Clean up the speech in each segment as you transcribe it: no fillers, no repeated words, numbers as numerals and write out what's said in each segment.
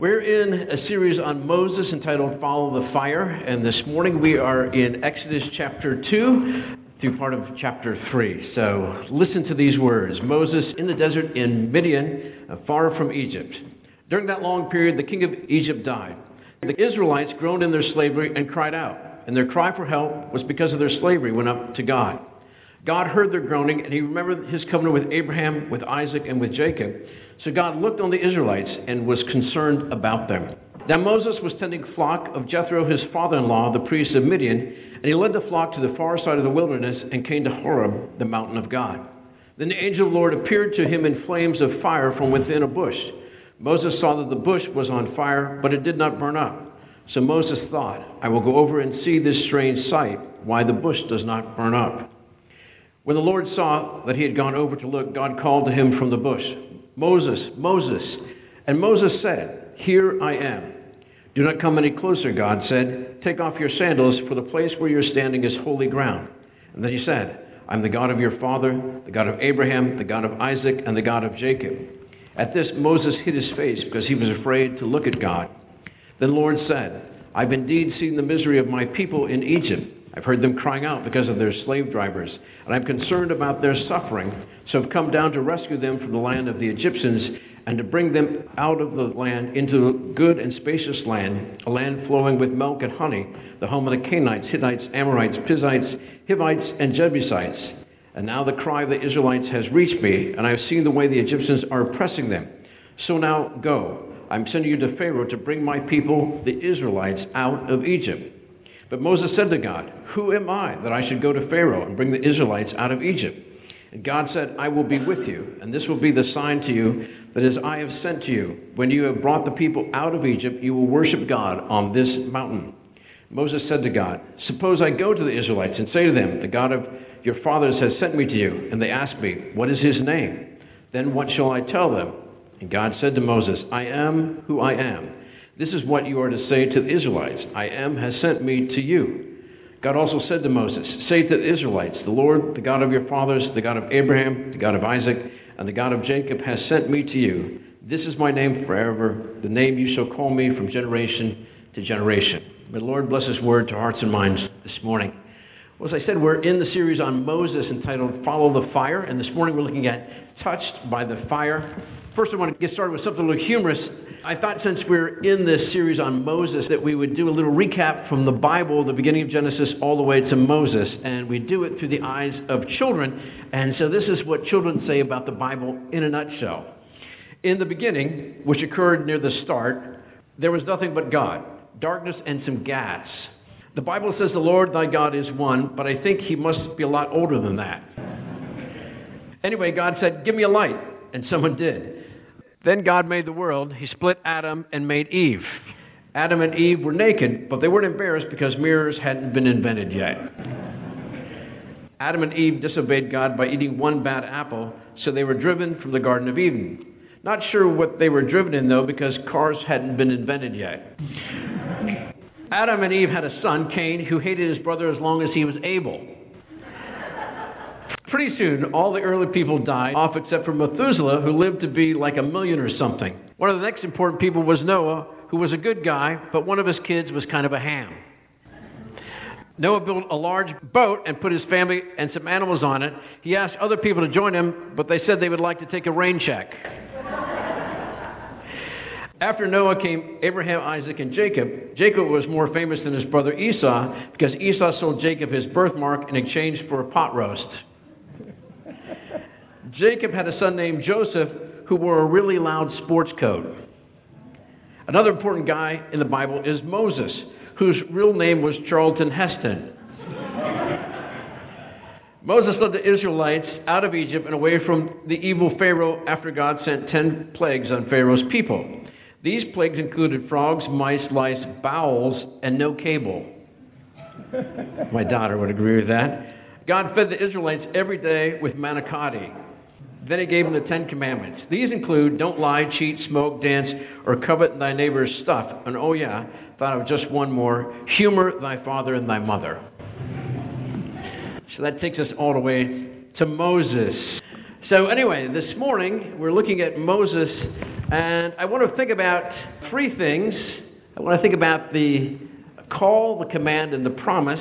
We're in a series on Moses entitled Follow the Fire, and this morning we are in Exodus chapter 2 through part of chapter 3. So listen to these words. Moses in the desert in Midian, far from Egypt. During that long period, the king of Egypt died. The Israelites groaned in their slavery and cried out, and their cry for help was because of their slavery went up to God. God heard their groaning, and he remembered his covenant with Abraham, with Isaac, and with Jacob. So God looked on the Israelites and was concerned about them. Now Moses was tending the flock of Jethro, his father-in-law, the priest of Midian, and he led the flock to the far side of the wilderness and came to Horeb, the mountain of God. Then the angel of the Lord appeared to him in flames of fire from within a bush. Moses saw that the bush was on fire, but it did not burn up. So Moses thought, I will go over and see this strange sight, why the bush does not burn up. When the Lord saw that he had gone over to look, God called to him from the bush, Moses, Moses. And Moses said, Here I am. Do not come any closer, God said. Take off your sandals, for the place where you're standing is holy ground. And then he said, I'm the God of your father, the God of Abraham, the God of Isaac, and the God of Jacob. At this, Moses hid his face because he was afraid to look at God. Then the Lord said, I've indeed seen the misery of my people in Egypt. I've heard them crying out because of their slave drivers, and I'm concerned about their suffering, so I've come down to rescue them from the land of the Egyptians and to bring them out of the land into a good and spacious land, a land flowing with milk and honey, the home of the Canaanites, Hittites, Amorites, Perizzites, Hivites, and Jebusites. And now the cry of the Israelites has reached me, and I have seen the way the Egyptians are oppressing them. So now go. I'm sending you to Pharaoh to bring my people, the Israelites, out of Egypt. But Moses said to God, Who am I that I should go to Pharaoh and bring the Israelites out of Egypt? And God said, I will be with you, and this will be the sign to you that as I have sent to you, when you have brought the people out of Egypt, you will worship God on this mountain. Moses said to God, Suppose I go to the Israelites and say to them, The God of your fathers has sent me to you, and they ask me, What is his name? Then what shall I tell them? And God said to Moses, I am who I am. This is what you are to say to the Israelites. I am has sent me to you. God also said to Moses, Say to the Israelites, The Lord, the God of your fathers, the God of Abraham, the God of Isaac, and the God of Jacob has sent me to you. This is my name forever, the name you shall call me from generation to generation. May the Lord bless his word to hearts and minds this morning. Well, as I said, we're in the series on Moses entitled Follow the Fire, and this morning we're looking at Touched by the Fire. First, I want to get started with something a little humorous. I thought since we're in this series on Moses that we would do a little recap from the Bible, the beginning of Genesis, all the way to Moses, and we do it through the eyes of children. And so this is what children say about the Bible in a nutshell. In the beginning, which occurred near the start, there was nothing but God, darkness and some gas. The Bible says the Lord thy God is one, but I think he must be a lot older than that. Anyway, God said, Give me a light, and someone did. Then God made the world. He split Adam and made Eve. Adam and Eve were naked, but they weren't embarrassed because mirrors hadn't been invented yet. Adam and Eve disobeyed God by eating one bad apple, so they were driven from the Garden of Eden. Not sure what they were driven in, though, because cars hadn't been invented yet. Adam and Eve had a son, Cain, who hated his brother as long as he was able. Pretty soon, all the early people died off except for Methuselah, who lived to be like 1,000,000 or something. One of the next important people was Noah, who was a good guy, but one of his kids was kind of a ham. Noah built a large boat and put his family and some animals on it. He asked other people to join him, but they said they would like to take a rain check. After Noah came Abraham, Isaac, and Jacob. Jacob was more famous than his brother Esau because Esau sold Jacob his birthmark in exchange for a pot roast. Jacob had a son named Joseph who wore a really loud sports coat. Another important guy in the Bible is Moses, whose real name was Charlton Heston. Moses led the Israelites out of Egypt and away from the evil Pharaoh after God sent 10 plagues on Pharaoh's people. These plagues included frogs, mice, lice, bowels, and no cable. My daughter would agree with that. God fed the Israelites every day with manicotti. Then he gave them the 10 Commandments. These include, don't lie, cheat, smoke, dance, or covet thy neighbor's stuff. And oh yeah, thought of just one more, humor thy father and thy mother. So that takes us all the way to Moses. So anyway, this morning we're looking at Moses And I want to think about three things. I want to think about the call, the command, and the promise.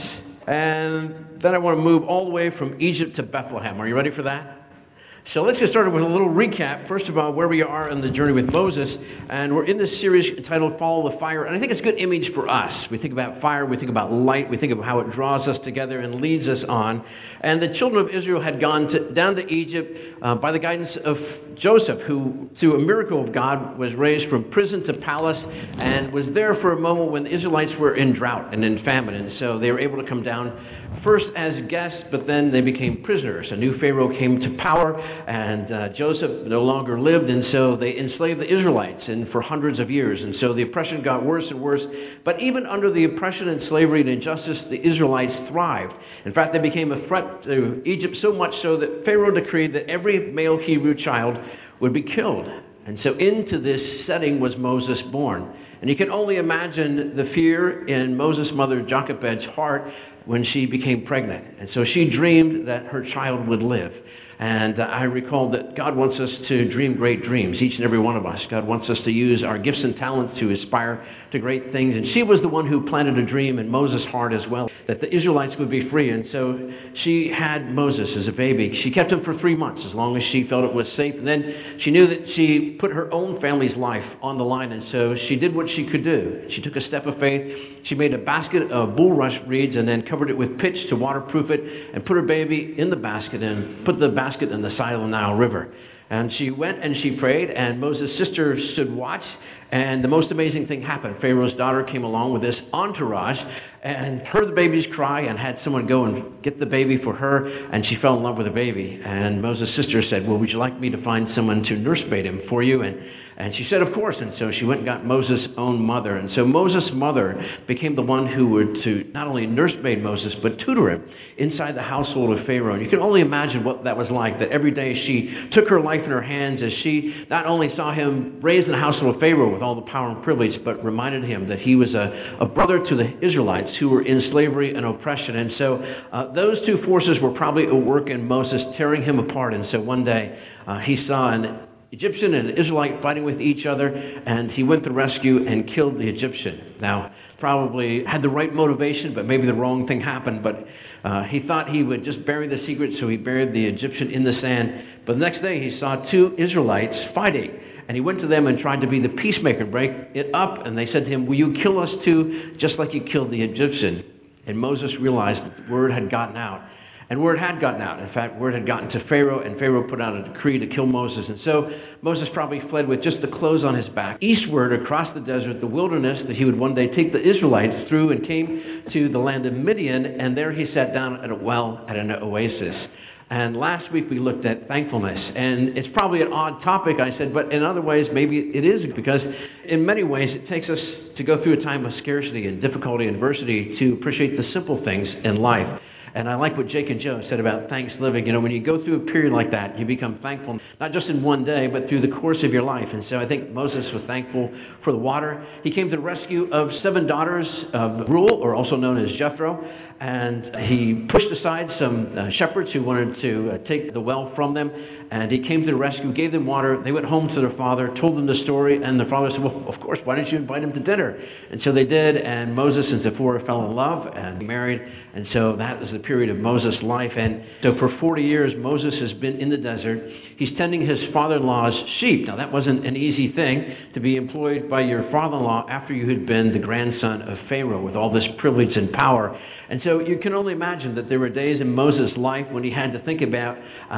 And then I want to move all the way from Egypt to Bethlehem. Are you ready for that? So let's get started with a little recap. First of all, where we are in the journey with Moses. And we're in this series entitled Follow the Fire. And I think it's a good image for us. We think about fire, we think about light, we think of how it draws us together and leads us on. And the children of Israel had gone down to Egypt by the guidance of Joseph, who, through a miracle of God, was raised from prison to palace and was there for a moment when the Israelites were in drought and in famine. And so they were able to come down first as guests, but then they became prisoners. A new Pharaoh came to power, and Joseph no longer lived, and so they enslaved the Israelites and for hundreds of years. And so the oppression got worse and worse. But even under the oppression and slavery and injustice, the Israelites thrived. In fact, they became a threat to Egypt so much so that Pharaoh decreed that every male Hebrew child would be killed. And so into this setting was Moses born. And you can only imagine the fear in Moses' mother Jochebed's heart when she became pregnant. And so she dreamed that her child would live. And I recall that God wants us to dream great dreams, each and every one of us. God wants us to use our gifts and talents to aspire to great things. And she was the one who planted a dream in Moses' heart as well, that the Israelites would be free. And so she had Moses as a baby. She kept him for 3 months, as long as she felt it was safe. And then she knew that she put her own family's life on the line. And so she did what she could do. She took a step of faith. She made a basket of bulrush reeds and then covered it with pitch to waterproof it and put her baby in the basket and put the basket in the side of the Nile River. And she went and she prayed, and Moses' sister stood watch, and the most amazing thing happened. Pharaoh's daughter came along with this entourage and heard the baby's cry and had someone go and get the baby for her, and she fell in love with the baby. And Moses' sister said, well, would you like me to find someone to nursemaid him for you? And she said, of course. And so she went and got Moses' own mother. And so Moses' mother became the one who would to not only nursemaid Moses, but tutor him inside the household of Pharaoh. And you can only imagine what that was like, that every day she took her life in her hands as she not only saw him raised in the household of Pharaoh with all the power and privilege, but reminded him that he was a brother to the Israelites who were in slavery and oppression. And so those two forces were probably at work in Moses, tearing him apart. And so one day he saw an Egyptian and an Israelite fighting with each other, and he went to rescue and killed the Egyptian. Now, probably had the right motivation, but maybe the wrong thing happened. But he thought he would just bury the secret, so he buried the Egyptian in the sand. But the next day he saw two Israelites fighting, and he went to them and tried to be the peacemaker, break it up. And they said to him, will you kill us too, just like you killed the Egyptian? And Moses realized that the word had gotten out. And word had gotten out. In fact, word had gotten to Pharaoh, and Pharaoh put out a decree to kill Moses. And so Moses probably fled with just the clothes on his back, eastward across the desert, the wilderness, that he would one day take the Israelites through, and came to the land of Midian, and there he sat down at a well at an oasis. And last week we looked at thankfulness, and it's probably an odd topic, I said, but in other ways maybe it is, because in many ways it takes us to go through a time of scarcity and difficulty and adversity to appreciate the simple things in life. And I like what Jake and Joe said about thanks living. You know, when you go through a period like that, you become thankful, not just in one day, but through the course of your life. And so I think Moses was thankful for the water. He came to the rescue of 7 daughters of Reuel, or also known as Jethro, and he pushed aside some shepherds who wanted to take the well from them. And he came to the rescue, gave them water. They went home to their father, told them the story, and the father said, well, of course, why didn't you invite him to dinner? And so they did, and Moses and Zipporah fell in love and married. And so that was the period of Moses' life. And so for 40 years, Moses has been in the desert. He's tending his father-in-law's sheep. Now, that wasn't an easy thing, to be employed by your father-in-law after you had been the grandson of Pharaoh with all this privilege and power. And so you can only imagine that there were days in Moses' life when he had to think about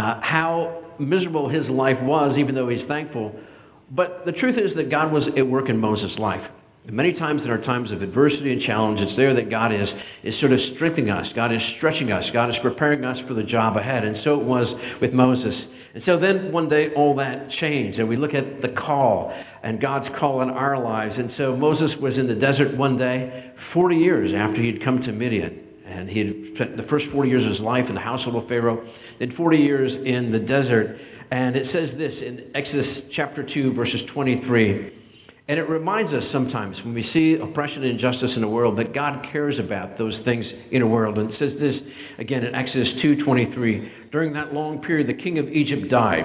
how miserable his life was, even though he's thankful. But the truth is that God was at work in Moses' life. And many times in our times of adversity and challenge, it's there that God is sort of strengthening us. God is stretching us. God is preparing us for the job ahead. And so it was with Moses. And so then one day all that changed. And we look at the call and God's call in our lives. And so Moses was in the desert one day, 40 years after he'd come to Midian. And he had spent the first 40 years of his life in the household of Pharaoh, then 40 years in the desert. And it says this in Exodus chapter 2, verses 23. And it reminds us sometimes when we see oppression and injustice in the world that God cares about those things in the world. And it says this again in Exodus 2:23. During that long period, the king of Egypt died.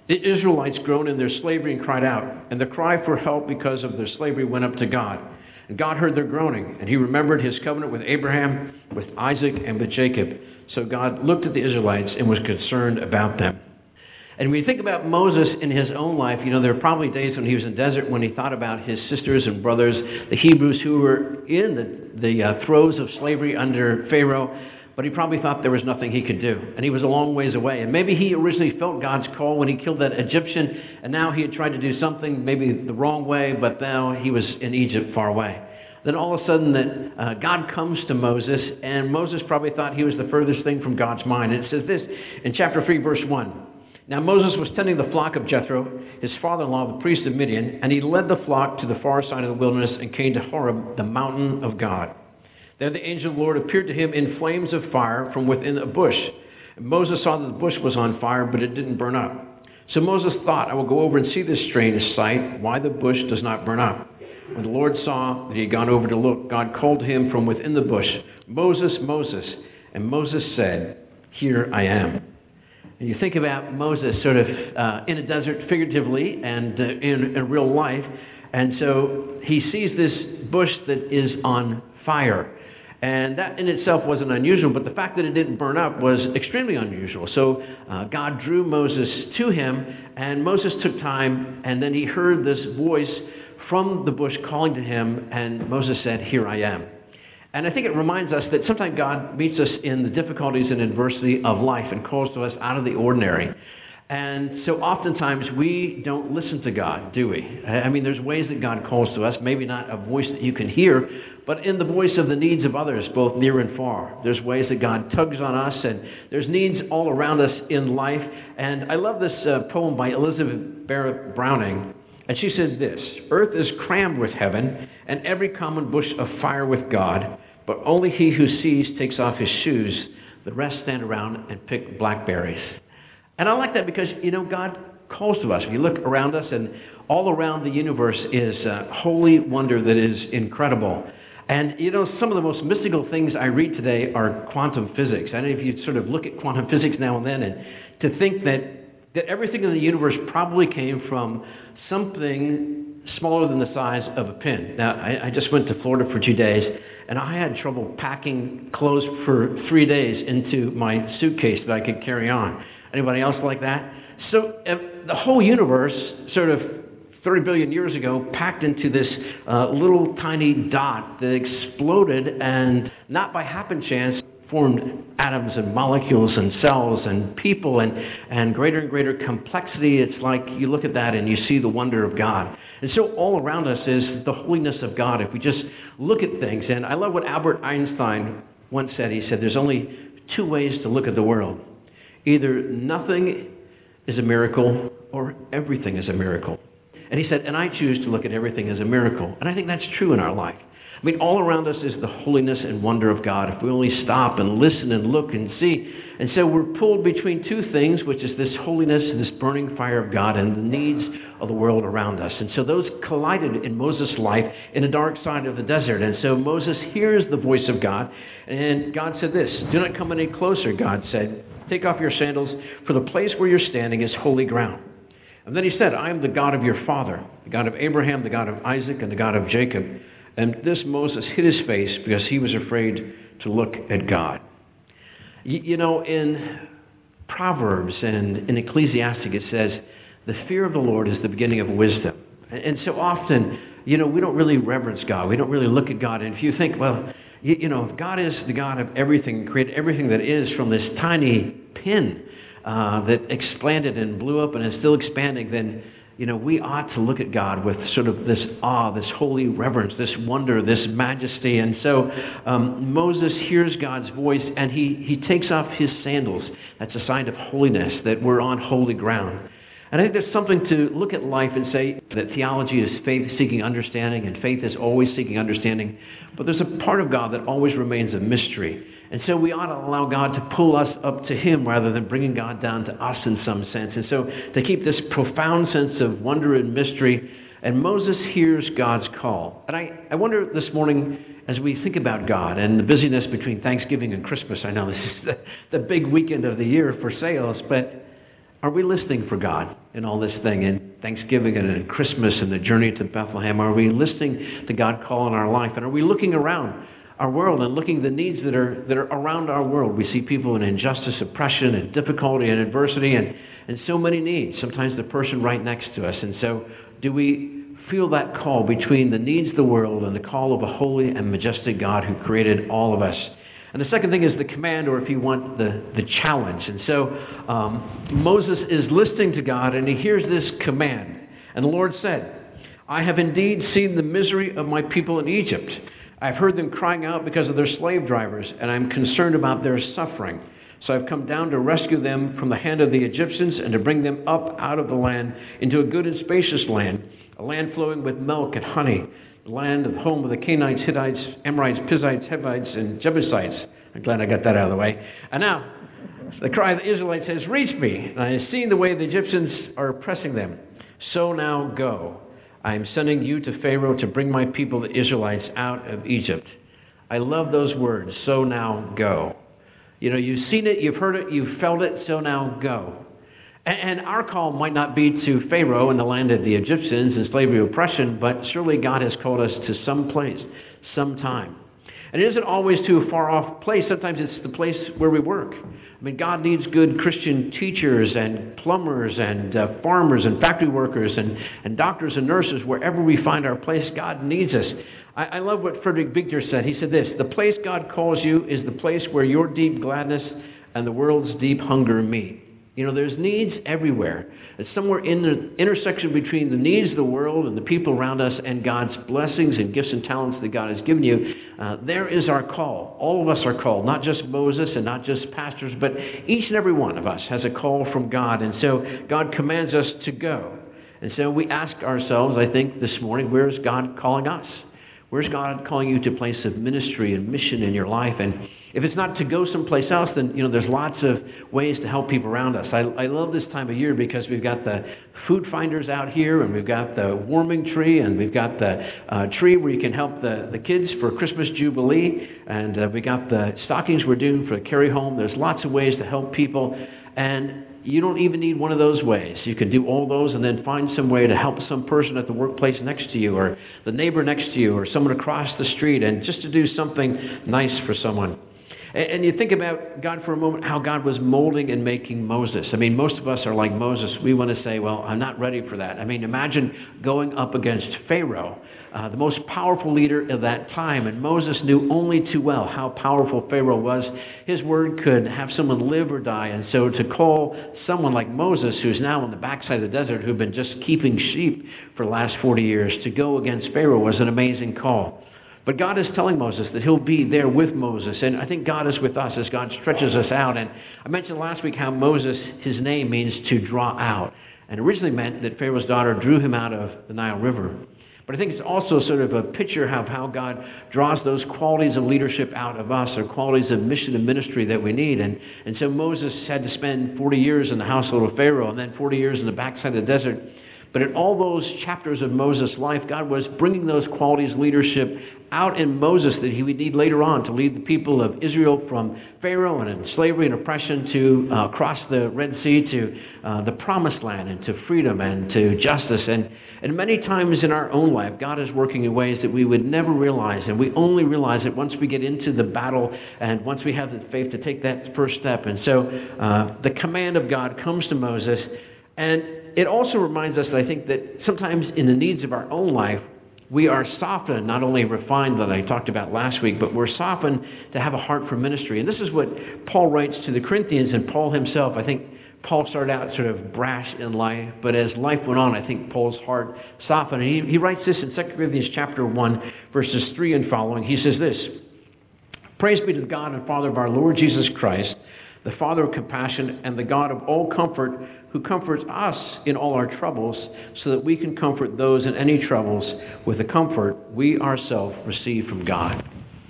The Israelites groaned in their slavery and cried out, and the cry for help because of their slavery went up to God. And God heard their groaning, and he remembered his covenant with Abraham, with Isaac, and with Jacob. So God looked at the Israelites and was concerned about them. And when you think about Moses in his own life, there were probably days when he was in the desert when he thought about his sisters and brothers, the Hebrews who were in the throes of slavery under Pharaoh, but he probably thought there was nothing he could do. And he was a long ways away. And maybe he originally felt God's call when he killed that Egyptian, and now he had tried to do something maybe the wrong way, but now he was in Egypt far away. Then all of a sudden God comes to Moses, and Moses probably thought he was the furthest thing from God's mind. And it says this in chapter 3, verse 1. Now Moses was tending the flock of Jethro, his father-in-law, the priest of Midian, and he led the flock to the far side of the wilderness and came to Horeb, the mountain of God. There the angel of the Lord appeared to him in flames of fire from within a bush. And Moses saw that the bush was on fire, but it didn't burn up. So Moses thought, I will go over and see this strange sight, why the bush does not burn up. When the Lord saw that he had gone over to look, God called to him from within the bush, Moses, Moses. And Moses said, Here I am. And you think about Moses sort of in a desert figuratively and in real life. And so he sees this bush that is on fire. And that in itself wasn't unusual, but the fact that it didn't burn up was extremely unusual. So God drew Moses to him, and Moses took time, and then he heard this voice from the bush calling to him, and Moses said, Here I am. And I think it reminds us that sometimes God meets us in the difficulties and adversity of life and calls to us out of the ordinary. And so oftentimes we don't listen to God, do we? I mean, there's ways that God calls to us, maybe not a voice that you can hear, but in the voice of the needs of others, both near and far. There's ways that God tugs on us, and there's needs all around us in life. And I love this poem by Elizabeth Barrett Browning. And she said this, Earth is crammed with heaven, and every common bush of fire with God, but only he who sees takes off his shoes. The rest stand around and pick blackberries. And I like that because, God calls to us. If you look around us, and all around the universe is holy wonder that is incredible. And, some of the most mystical things I read today are quantum physics. I don't know if you sort of look at quantum physics now and then, and to think that everything in the universe probably came from something smaller than the size of a pin. Now, I just went to Florida for 2 days, and I had trouble packing clothes for 3 days into my suitcase that I could carry on. Anybody else like that? So the whole universe, sort of 30 billion years ago, packed into this little tiny dot that exploded, and not by happen chance, formed atoms and molecules and cells and people and greater complexity. It's like you look at that and you see the wonder of God. And so all around us is the holiness of God if we just look at things. And I love what Albert Einstein once said. He said there's only two ways to look at the world. Either nothing is a miracle or everything is a miracle. And he said, and I choose to look at everything as a miracle. And I think that's true in our life. I mean, all around us is the holiness and wonder of God if we only stop and listen and look and see. And so we're pulled between two things, which is this holiness and this burning fire of God and the needs of the world around us. And so those collided in Moses' life in the dark side of the desert. And so Moses hears the voice of God. And God said this, do not come any closer, God said. Take off your sandals, for the place where you're standing is holy ground. And then he said, I am the God of your father, the God of Abraham, the God of Isaac, and the God of Jacob. And this Moses hid his face because he was afraid to look at God. In Proverbs and in Ecclesiastes it says, the fear of the Lord is the beginning of wisdom. And so often, we don't really reverence God. We don't really look at God. And if you think, well, if God is the God of everything, created everything that is from this tiny pin that expanded and blew up and is still expanding, then we ought to look at God with sort of this awe, this holy reverence, this wonder, this majesty. And so Moses hears God's voice, and he takes off his sandals. That's a sign of holiness, that we're on holy ground. And I think there's something to look at life and say that theology is faith-seeking understanding, and faith is always seeking understanding. But there's a part of God that always remains a mystery. And so we ought to allow God to pull us up to him rather than bringing God down to us in some sense. And so to keep this profound sense of wonder and mystery, and Moses hears God's call. And I wonder this morning, as we think about God and the busyness between Thanksgiving and Christmas, I know this is the big weekend of the year for sales, but are we listening for God? in all this thing, in Thanksgiving and in Christmas and the journey to Bethlehem? Are we listening to God call in our life? And are we looking around our world and looking at the needs that are around our world? We see people in injustice, oppression, and difficulty and adversity and so many needs, sometimes the person right next to us. And so do we feel that call between the needs of the world and the call of a holy and majestic God who created all of us? And the second thing is the command, or if you want, the challenge. And so Moses is listening to God, and he hears this command. And the Lord said, I have indeed seen the misery of my people in Egypt. I've heard them crying out because of their slave drivers, and I'm concerned about their suffering. So I've come down to rescue them from the hand of the Egyptians and to bring them up out of the land into a good and spacious land, a land flowing with milk and honey, the land of the home of the Canaanites, Hittites, Amorites, Perizzites, Hivites, and Jebusites. I'm glad I got that out of the way. And now, the cry of the Israelites has reached me, and I have seen the way the Egyptians are oppressing them. So now go. I am sending you to Pharaoh to bring my people, the Israelites, out of Egypt. I love those words, so now go. You know, you've seen it, you've heard it, you've felt it, so now go. And our call might not be to Pharaoh and the land of the Egyptians and slavery oppression, but surely God has called us to some place, some time. And it isn't always to a far-off place. Sometimes it's the place where we work. I mean, God needs good Christian teachers and plumbers and farmers and factory workers and doctors and nurses. Wherever we find our place, God needs us. I love what Frederick Buechner said. He said this: the place God calls you is the place where your deep gladness and the world's deep hunger meet. You know, there's needs everywhere. It's somewhere in the intersection between the needs of the world and the people around us and God's blessings and gifts and talents that God has given you. There is our call. All of us are called, not just Moses and not just pastors, but each and every one of us has a call from God. And so God commands us to go. And so we ask ourselves, I think, this morning, where's God calling us? Where's God calling you to a place of ministry and mission in your life? And if it's not to go someplace else, then, you know, there's lots of ways to help people around us. I love this time of year because we've got the food finders out here, and we've got the warming tree, and we've got the tree where you can help the kids for Christmas Jubilee, and we got the stockings we're doing for the carry home. There's lots of ways to help people, and you don't even need one of those ways. You can do all those and then find some way to help some person at the workplace next to you, or the neighbor next to you, or someone across the street, and just to do something nice for someone. And you think about God for a moment, how God was molding and making Moses. I mean, most of us are like Moses. We want to say, well, I'm not ready for that. I mean, imagine going up against Pharaoh, the most powerful leader of that time. And Moses knew only too well how powerful Pharaoh was. His word could have someone live or die. And so to call someone like Moses, who's now on the backside of the desert, who'd been just keeping sheep for the last 40 years, to go against Pharaoh was an amazing call. But God is telling Moses that he'll be there with Moses. And I think God is with us as God stretches us out. And I mentioned last week how Moses, his name means to draw out. And originally meant that Pharaoh's daughter drew him out of the Nile River. But I think it's also sort of a picture of how God draws those qualities of leadership out of us, or qualities of mission and ministry that we need. And so Moses had to spend 40 years in the household of Pharaoh, and then 40 years in the backside of the desert. But in all those chapters of Moses' life, God was bringing those qualities of leadership out in Moses that he would need later on to lead the people of Israel from Pharaoh and slavery and oppression to across the Red Sea to the Promised Land and to freedom and to justice. And many times in our own life, God is working in ways that we would never realize. And we only realize it once we get into the battle and once we have the faith to take that first step. And so the command of God comes to Moses. And it also reminds us, I think, that sometimes in the needs of our own life, we are softened, not only refined that I talked about last week, but we're softened to have a heart for ministry. And this is what Paul writes to the Corinthians, and Paul himself. I think Paul started out sort of brash in life, but as life went on, I think Paul's heart softened. And he writes this in 2 Corinthians chapter 1, verses 3 and following. He says this: Praise be to the God and Father of our Lord Jesus Christ, the Father of compassion and the God of all comfort, who comforts us in all our troubles, so that we can comfort those in any troubles with the comfort we ourselves receive from God.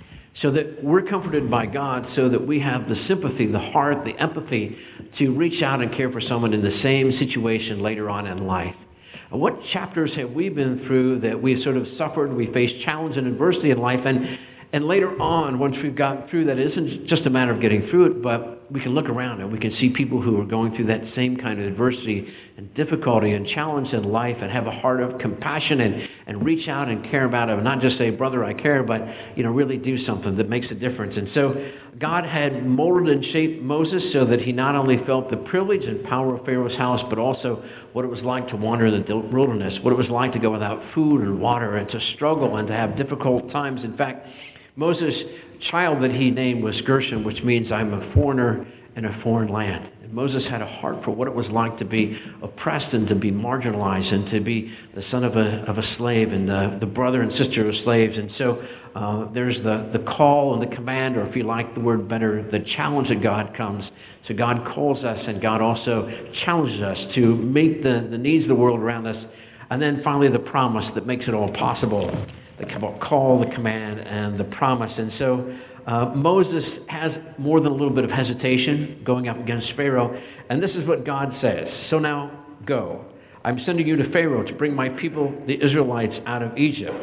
So that we're comforted by God, so that we have the sympathy, the heart, the empathy to reach out and care for someone in the same situation later on in life. And what chapters have we been through that we've sort of suffered, we faced challenge and adversity in life, and later on, once we've gotten through that, it isn't just a matter of getting through it, but we can look around and we can see people who are going through that same kind of adversity and difficulty and challenge in life and have a heart of compassion and reach out and care about it. Not just say, brother, I care, but, really do something that makes a difference. And so God had molded and shaped Moses so that he not only felt the privilege and power of Pharaoh's house, but also what it was like to wander in the wilderness, what it was like to go without food and water and to struggle and to have difficult times. In fact, Moses' child that he named was Gershom, which means I'm a foreigner in a foreign land. And Moses had a heart for what it was like to be oppressed and to be marginalized and to be the son of a slave and the brother and sister of slaves. And so there's the call and the command, or if you like the word better, the challenge that God comes. So God calls us and God also challenges us to meet the needs of the world around us. And then finally the promise that makes it all possible. The call, the command, and the promise. And so Moses has more than a little bit of hesitation going up against Pharaoh. And this is what God says. So now go. I'm sending you to Pharaoh to bring my people, the Israelites, out of Egypt.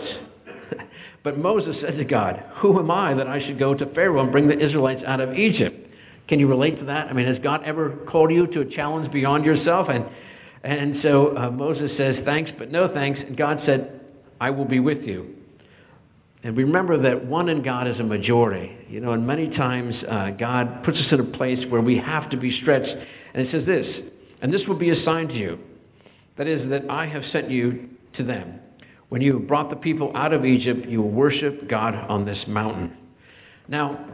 But Moses said to God, who am I that I should go to Pharaoh and bring the Israelites out of Egypt? Can you relate to that? I mean, has God ever called you to a challenge beyond yourself? And so Moses says, thanks, but no thanks. And God said, I will be with you. And remember that one in God is a majority. And many times God puts us in a place where we have to be stretched. And it says this, and this will be a sign to you. That is, that I have sent you to them. When you have brought the people out of Egypt, you will worship God on this mountain. Now,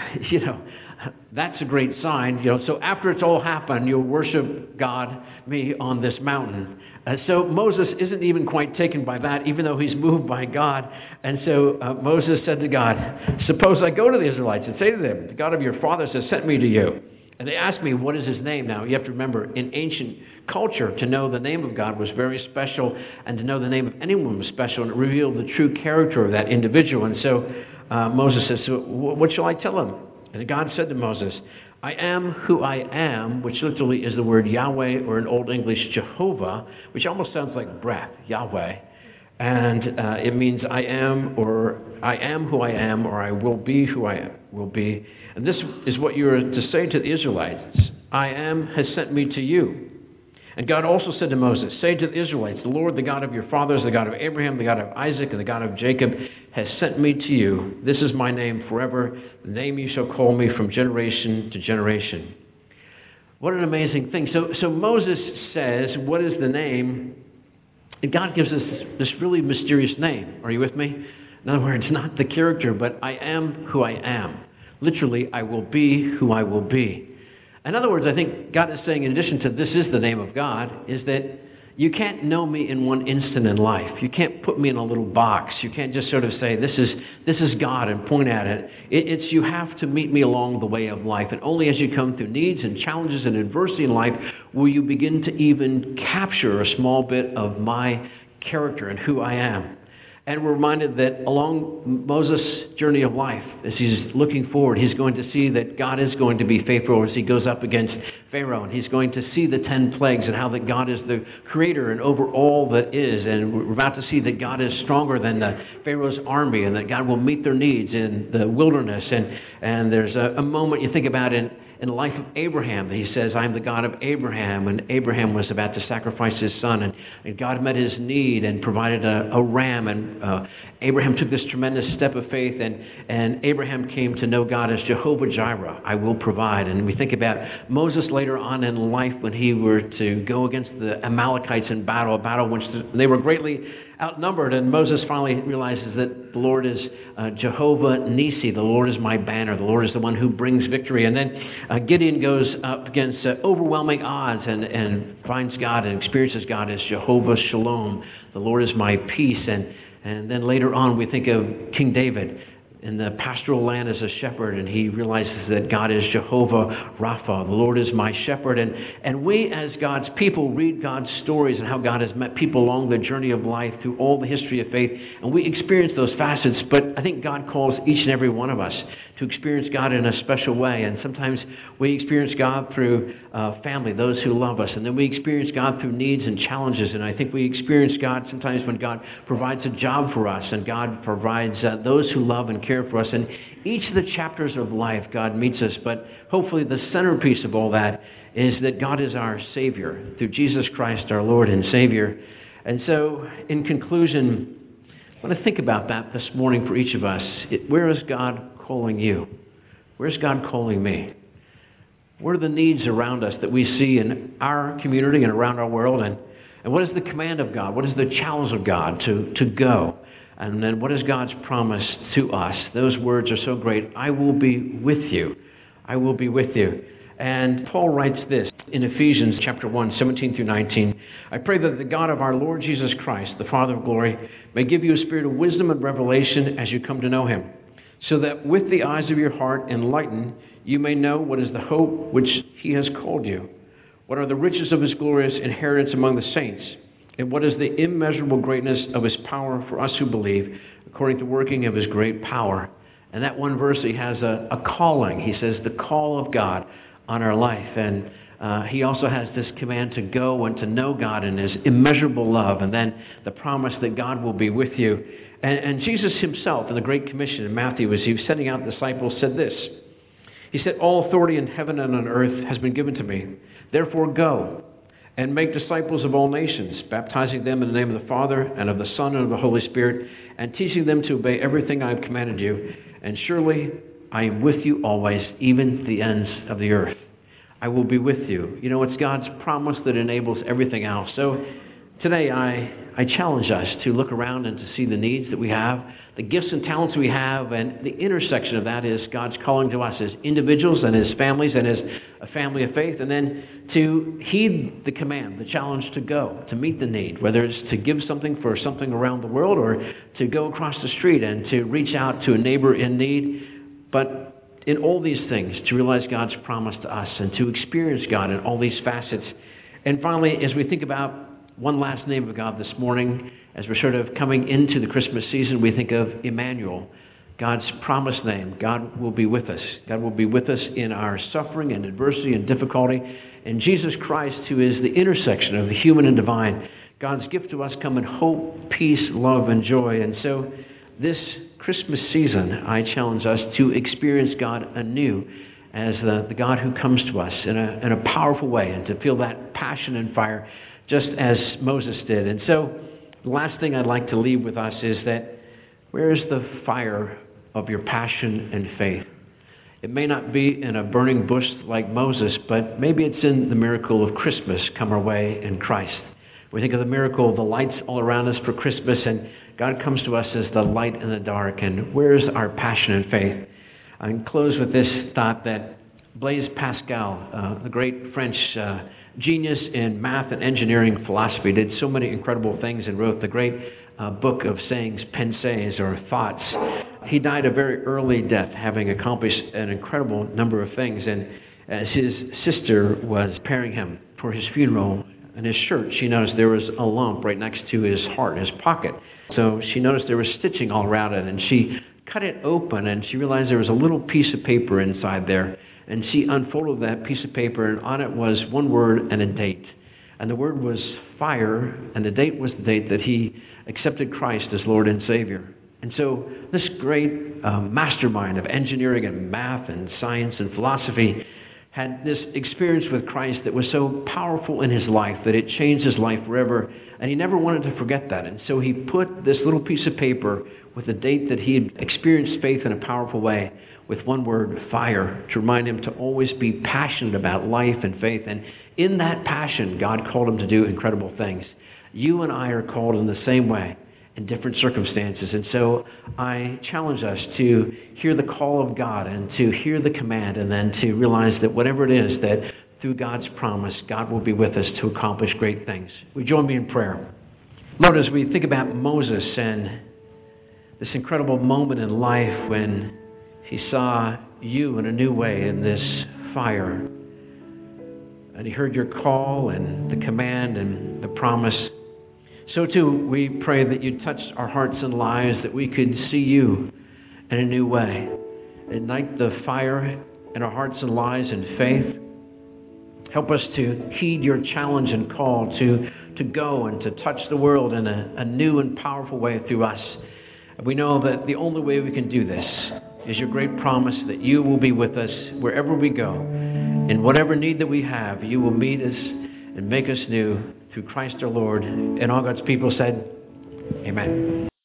that's a great sign. So after it's all happened, you'll worship God, me, on this mountain. So Moses isn't even quite taken by that, even though he's moved by God. And so Moses said to God, suppose I go to the Israelites and say to them, the God of your fathers has sent me to you. And they asked me, what is his name? Now, you have to remember, in ancient culture, to know the name of God was very special, and to know the name of anyone was special, and it revealed the true character of that individual. And so Moses says, so what shall I tell him? And God said to Moses, I am who I am, which literally is the word Yahweh, or in Old English, Jehovah, which almost sounds like breath, Yahweh. And it means I am, or I am who I am, or I will be who I will be. And this is what you are to say to the Israelites. I am has sent me to you. And God also said to Moses, say to the Israelites, the Lord, the God of your fathers, the God of Abraham, the God of Isaac, and the God of Jacob, has sent me to you. This is my name forever, the name you shall call me from generation to generation. What an amazing thing. So Moses says, what is the name? And God gives us this really mysterious name. Are you with me? In other words, not the character, but I am who I am. Literally, I will be who I will be. In other words, I think God is saying, in addition to this is the name of God, is that you can't know me in one instant in life. You can't put me in a little box. You can't just sort of say, this is God and point at it. It's you have to meet me along the way of life. And only as you come through needs and challenges and adversity in life will you begin to even capture a small bit of my character and who I am. And we're reminded that along Moses' journey of life, as he's looking forward, he's going to see that God is going to be faithful as he goes up against Pharaoh. And he's going to see the 10 plagues and how that God is the creator and over all that is. And we're about to see that God is stronger than the Pharaoh's army and that God will meet their needs in the wilderness. And there's a moment you think about in the life of Abraham. He says, I'm the God of Abraham. And Abraham was about to sacrifice his son. And God met his need and provided a ram. And Abraham took this tremendous step of faith. And Abraham came to know God as Jehovah Jireh. I will provide. And we think about Moses later on in life when he were to go against the Amalekites in battle, a battle which they were greatly outnumbered, and Moses finally realizes that the Lord is Jehovah Nissi. The Lord is my banner. The Lord is the one who brings victory. And then Gideon goes up against overwhelming odds and finds God and experiences God as Jehovah Shalom. The Lord is my peace. And then later on we think of King David in the pastoral land as a shepherd, and he realizes that God is Jehovah Rapha. The Lord is my shepherd. And we as God's people read God's stories and how God has met people along the journey of life through all the history of faith, and we experience those facets. But I think God calls each and every one of us to experience God in a special way. And sometimes we experience God through family, those who love us. And then we experience God through needs and challenges. And I think we experience God sometimes when God provides a job for us and God provides those who love and care prepare for us. And each of the chapters of life, God meets us. But hopefully the centerpiece of all that is that God is our Savior through Jesus Christ, our Lord and Savior. And so, in conclusion, I want to think about that this morning for each of us. Where is God calling you? Where's God calling me? What are the needs around us that we see in our community and around our world? And what is the command of God? What is the challenge of God to go? And then what is God's promise to us? Those words are so great. I will be with you. I will be with you. And Paul writes this in Ephesians chapter 1, 17 through 19. I pray that the God of our Lord Jesus Christ, the Father of glory, may give you a spirit of wisdom and revelation as you come to know him, so that with the eyes of your heart enlightened, you may know what is the hope which he has called you, what are the riches of his glorious inheritance among the saints, and what is the immeasurable greatness of his power for us who believe, according to the working of his great power. And that one verse, he has a calling. He says the call of God on our life. And he also has this command to go and to know God in his immeasurable love, and then the promise that God will be with you. And Jesus himself in the Great Commission in Matthew, as he was sending out disciples, said this. He said, all authority in heaven and on earth has been given to me. Therefore go and make disciples of all nations, baptizing them in the name of the Father and of the Son and of the Holy Spirit, and teaching them to obey everything I have commanded you. And surely I am with you always, even to the ends of the earth. I will be with you. You know, it's God's promise that enables everything else. So today I challenge us to look around and to see the needs that we have, the gifts and talents we have, and the intersection of that is God's calling to us as individuals and as families and as a family of faith, and then to heed the command, the challenge to go, to meet the need, whether it's to give something for something around the world or to go across the street and to reach out to a neighbor in need. But in all these things, to realize God's promise to us and to experience God in all these facets. And finally, as we think about one last name of God this morning, as we're sort of coming into the Christmas season, we think of Emmanuel, God's promised name. God will be with us. God will be with us in our suffering and adversity and difficulty. And Jesus Christ, who is the intersection of the human and divine, God's gift to us come in hope, peace, love, and joy. And so this Christmas season, I challenge us to experience God anew as the God who comes to us in a powerful way, and to feel that passion and fire just as Moses did. And so the last thing I'd like to leave with us is that where is the fire of your passion and faith? It may not be in a burning bush like Moses, but maybe it's in the miracle of Christmas come our way in Christ. We think of the miracle of the lights all around us for Christmas, and God comes to us as the light in the dark. And where's our passion and faith? I can close with this thought that Blaise Pascal, the great French genius in math and engineering philosophy, did so many incredible things and wrote the great book of sayings, Pensées, or thoughts. He died a very early death, having accomplished an incredible number of things. And as his sister was preparing him for his funeral, in his shirt, she noticed there was a lump right next to his heart, his pocket. So she noticed there was stitching all around it, and she cut it open, and she realized there was a little piece of paper inside there. And she unfolded that piece of paper, and on it was one word and a date. And the word was fire, and the date was the date that he accepted Christ as Lord and Savior. And so this great mastermind of engineering and math and science and philosophy had this experience with Christ that was so powerful in his life that it changed his life forever. And he never wanted to forget that. And so he put this little piece of paper with the date that he had experienced faith in a powerful way, with one word, fire, to remind him to always be passionate about life and faith. And in that passion, God called him to do incredible things. You and I are called in the same way in different circumstances. And so I challenge us to hear the call of God and to hear the command, and then to realize that whatever it is, that through God's promise, God will be with us to accomplish great things. Will you join me in prayer? Lord, as we think about Moses and this incredible moment in life when he saw you in a new way in this fire, and he heard your call and the command and the promise, so too we pray that you touch our hearts and lives, that we could see you in a new way. Ignite the fire in our hearts and lives in faith. Help us to heed your challenge and call to go and to touch the world in a new and powerful way through us. And we know that the only way we can do this is your great promise that you will be with us wherever we go. In whatever need that we have, you will meet us and make us new through Christ our Lord. And all God's people said, amen.